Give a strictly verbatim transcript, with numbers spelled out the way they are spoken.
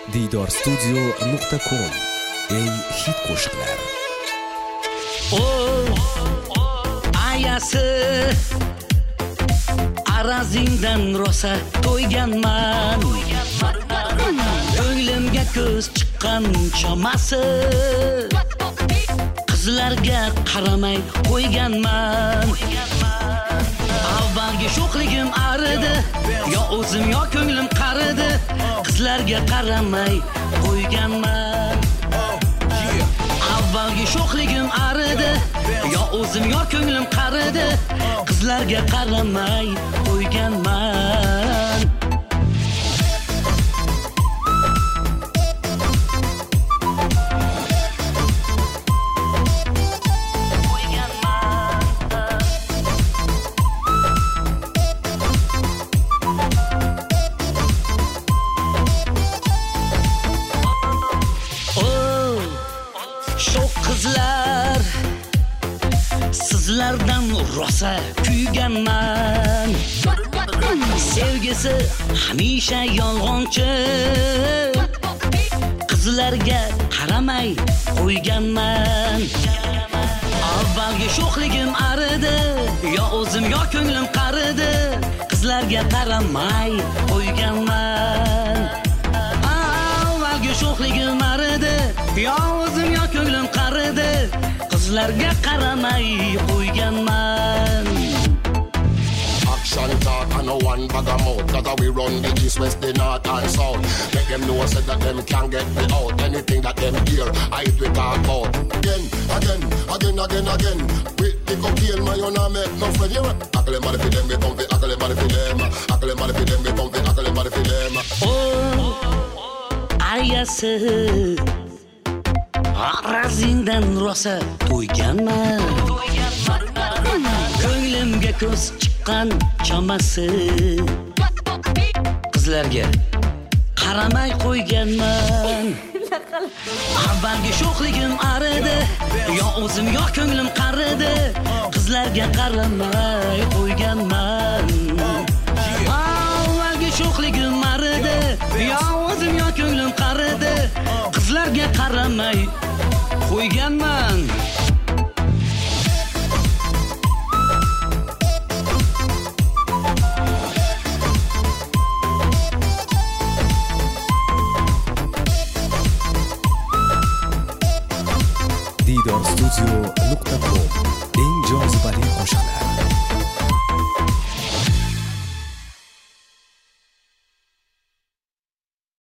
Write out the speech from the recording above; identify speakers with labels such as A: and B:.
A: diydor studio nuqta com eng hit qo'shiqlar.
B: O ayasi arazingdan rosa to'yganman, ko'nglimga ko'z chiqqan chamasi qizlarga qaramay qo'yganman. Avvalgi sho'xligim aridi, yo o'zim yo ko'nglim qaridi, qizlarga qaramay qo'yganman. Avvalgi sho'xligim aridi, yo o'zim yo ko'nglim qaridi, qizlarga qaramay qo'yganman. Qizlar sizlardan rosa kuyganman, sevgisi hamisha yolg'onchi, qizlarga qaramay qo'yganman. Avvalgi sho'xligim aridi, yo o'zim yo ko'nglim qaridi, qizlarga qaramay qo'yganman. Avvalgi sho'xligim aridi, yo o'zim yo ko'nglim qaridi, qizlarga qaramay qo'yganman.
C: Action talk and no one bag of mouth. That we run the east, west, the north and south. Make them know said that them can't get me out. Anything that them hear, I we talk about. Again, again, again, again, again. With the cocaine, man, you not make no friend. You ackle them, for them, we come for ackle them, for them. Ackle them, for them, we come for ackle them, for them.
B: Oh, ayasi arazingdan rosa to'yganman, ko'nglimga ko'z chiqqan chamasi qizlarga qaramay qo'yganman. Avvalgi sho'xligim aridi, yo o'zim yo ko'nglim qaridi, qizlarga qaramay qo'yganman. Avvalgi sho'xligim aridi, yo o'zim yo ko'nglim qaridi, qizlarga qaramay qo'yganman.
A: diydor studio nuqta com eng jozibali qo'shiqlar.